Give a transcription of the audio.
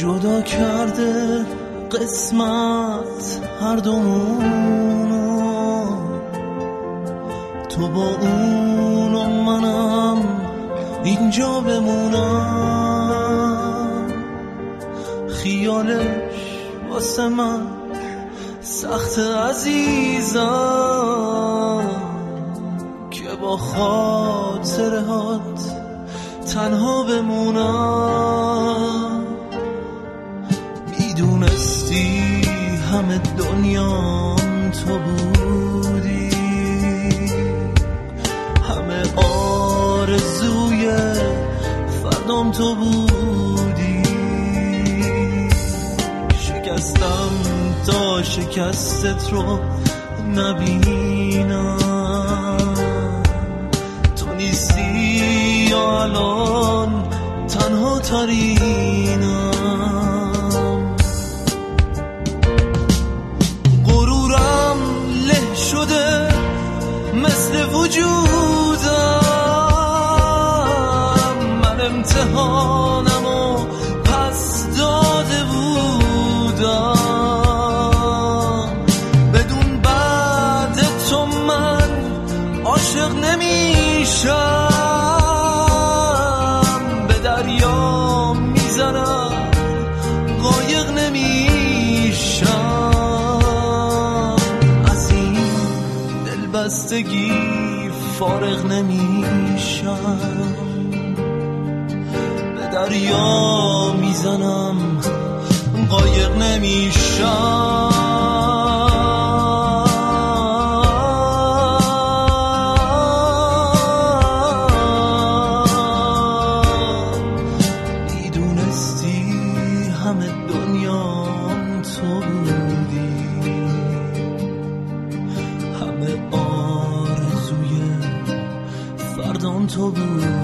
جدا کرده قسمت هر دومونو، تو با اون و منم اینجا بمونم. خیالش واسه من سخت عزیزم که با خاطرهات تنها بمونم. میدونستی همه دنیام تو بودی، همه آرزوی فردام تو بودی. شکستم تا شکستت رو نبینم، تو نیستی یا الان تنها ترینم. غرورم له شده مثل وجودم، من امتحانمو پس داده بودم. بدون بعد تو من عاشق نمیشم، به دریا میزنم قایق نمیشم. از این دلبستگی فارغ نمیشم، به دریا میزنم قایق نمیشم. همه دنیام تو بودی، همه آرزوی فردام تو بودی.